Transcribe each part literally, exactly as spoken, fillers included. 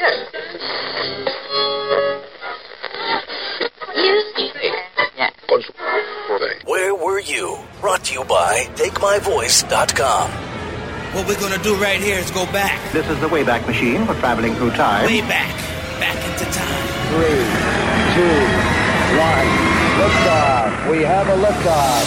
Where were you? Brought to you by Take My Voice dot com. What we're going to do right here is go back. This is the Wayback Machine for traveling through time. Way back. Back into time. Three, two, one. Liftoff. We have a liftoff.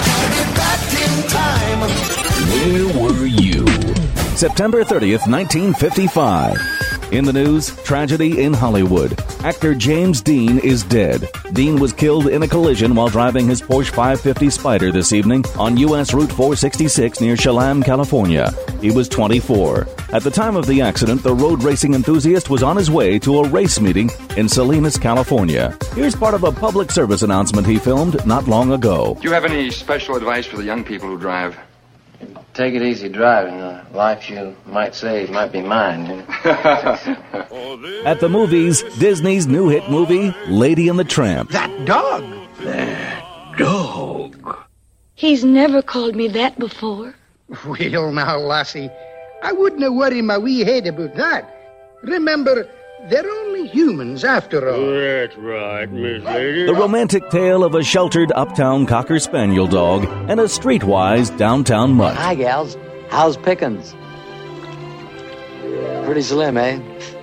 Back in time. Where were you? September thirtieth, nineteen fifty-five. In the news, tragedy in Hollywood. Actor James Dean is dead. Dean was killed in a collision while driving his Porsche five fifty Spider this evening on U S Route four sixty-six near Chelan, California. He was twenty-four. At the time of the accident, the road racing enthusiast was on his way to a race meeting in Salinas, California. Here's part of a public service announcement he filmed not long ago. Do you have any special advice for the young people who drive? Take it easy driving. The life you might save might be mine. You know? At the movies, Disney's new hit movie, Lady and the Tramp. That dog. That dog. He's never called me that before. Well, now, lassie, I wouldn't worry my wee head about that. Remember, they're only humans after all. That's right, Miss Lady. The romantic tale of a sheltered uptown Cocker Spaniel dog and a streetwise downtown mutt. Hi, gals. How's Pickens? Pretty slim, eh?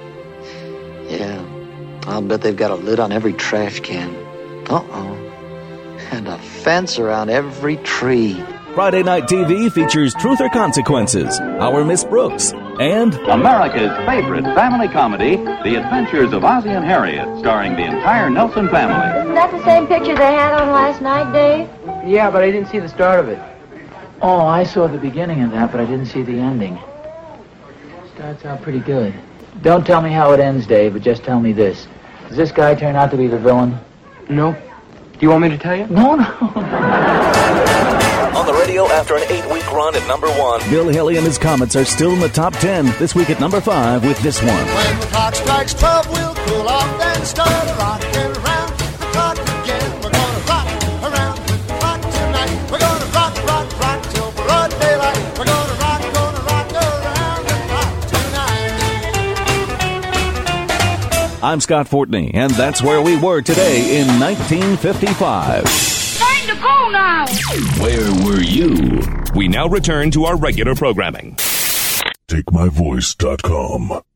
Yeah. I'll bet they've got a lid on every trash can. Uh-oh. And a fence around every tree. Friday Night T V features Truth or Consequences, Our Miss Brooks, and America's favorite family comedy, The Adventures of Ozzie and Harriet, starring the entire Nelson family. Isn't that the same picture they had on last night, Dave? Yeah, but I didn't see the start of it. Oh, I saw the beginning of that, but I didn't see the ending. Starts out pretty good. Don't tell me how it ends, Dave, but just tell me this. Does this guy turn out to be the villain? No. Do you want me to tell you? No, no. On the radio after an eight-week run at number one. Bill Haley and his Comets are still in the top ten. This week at number five with this one. When the clock strikes twelve, we'll cool off and start rocking around the clock again. We're gonna rock around with the clock tonight. We're gonna rock, rock, rock till broad daylight. We're gonna rock, gonna rock around the clock tonight. I'm Scott Fortney, and that's where we were today in nineteen fifty-five. Time to go now! Where were you? We now return to our regular programming. Take My Voice dot com